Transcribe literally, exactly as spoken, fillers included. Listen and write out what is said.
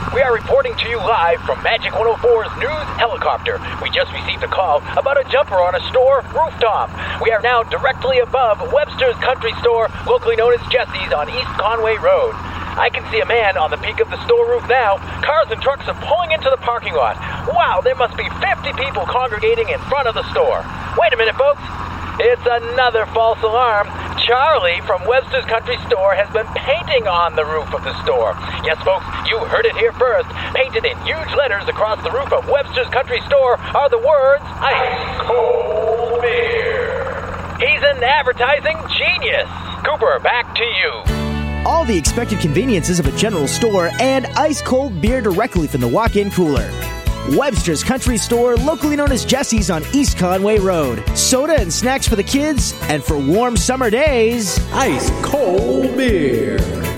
We are reporting to you live from Magic one oh four's news helicopter. We just received a call about a jumper on a store rooftop. We are now directly above Webster's Country Store, locally known as Jesse's, on East Conway Road. I can see a man on the peak of the store roof now. Cars and trucks are pulling into the parking lot. Wow, there must be fifty people congregating in front of the store. Wait a minute, folks. It's another false alarm. Charlie from Webster's Country Store has been painting on the roof of the store. Yes, folks, you heard it here first. Painted in huge letters across the roof of Webster's Country Store are the words, Ice Cold Beer. He's an advertising genius. Cooper, back to you. All the expected conveniences of a general store and ice-cold beer directly from the walk-in cooler. Webster's Country Store, locally known as Jesse's on East Conway Road. Soda and snacks for the kids, and for warm summer days, ice-cold beer.